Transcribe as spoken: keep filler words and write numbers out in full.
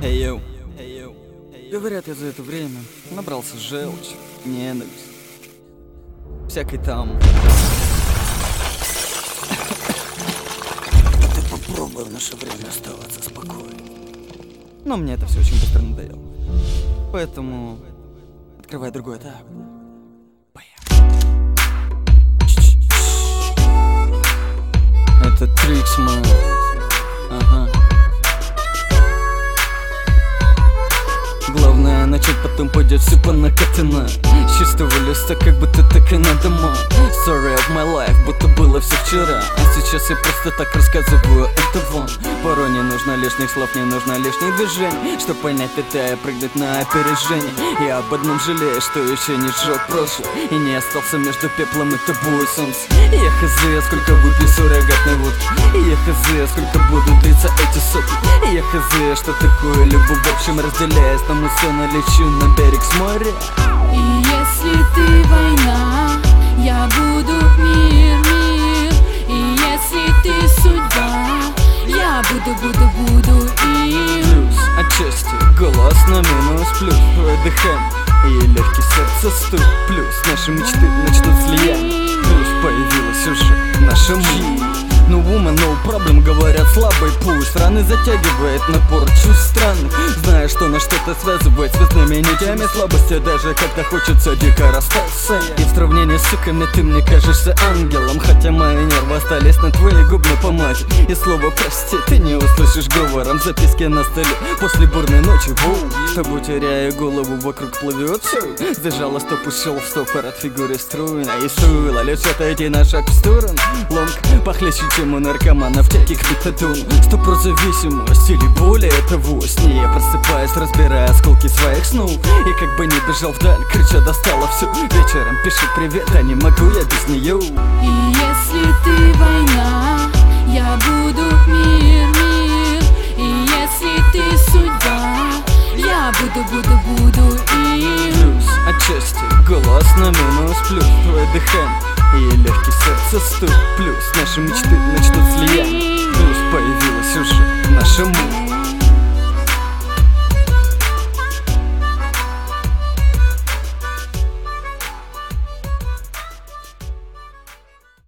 Эй, йоу. Говорят, я за это время набрался желчи, ненависть, всякой там. А ты попробуй в наше время оставаться спокойным. Но мне это все очень быстро надоело. Поэтому открывай другой этап. Это Триксман. Ага. Главное начать, потом пойдет все по накатанной. С чистого листа, как будто так и надо, мам. Story of my life, будто было все вчера. А сейчас я просто так рассказываю это вам. Порой не нужно лишних слов, не нужно лишних движений, чтоб понять это и прыгнуть на опережение. Я об одном жалею, что еще не сжег прошлое и не остался между пеплом и тобой, солнце. Я хз, сколько выпью суррогатной водки. Я хз, сколько будут длиться эти сопли. Я хз, что такое любовь в общем разделяясь. Но мы все налечу на берег с моря. И если ты война, я буду мир, мир. И если ты судьба, я буду, буду, буду им. Плюс отчасти голос на минус, плюс твое дыхание и легкий сердце стук. Плюс наши мечты начнут слияние. Плюс появилась уже наша мы. No woman, no problem, говорят слабый пусть. Раны затягивает напор чувств странных. Зная, что нас что-то связывает с цветными нитями слабости, даже когда хочется дико расстаться. И в сравнении с суками ты мне кажешься ангелом, хотя мои нервы остались на твоей губной помаде. И слово прости ты не услышишь говором. Записки на столе после бурной ночи. Воу, с тобой теряя голову, вокруг плывет все. Зажало стоп, ушел в стопор от фигуры струйна. И стоило лишь отойти на шаг в сторону. Лонг похлеще, чем у наркоманов, тяких метадон. Стоп-про зависимость или более того. С ней я просыпаюсь, разбирая осколки своих снов. И как бы не бежал вдаль, крича достала все. Вечером пишу привет, а не могу я без нее. И если ты война, я буду мир, мир. И если ты судьба, я буду, буду, буду им. Плюс отчасти голос на минус, плюс твое дыхание и легкий сердце стук. Плюс наши мечты начнут слияние. Плюс появилась